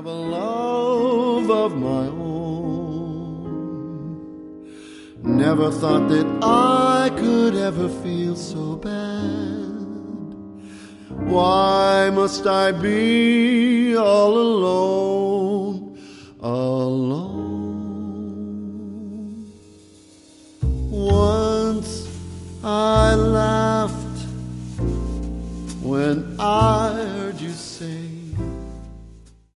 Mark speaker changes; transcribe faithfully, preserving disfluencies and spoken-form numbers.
Speaker 1: have a love of my own. Never thought that I could ever feel so bad. Why must I be all alone?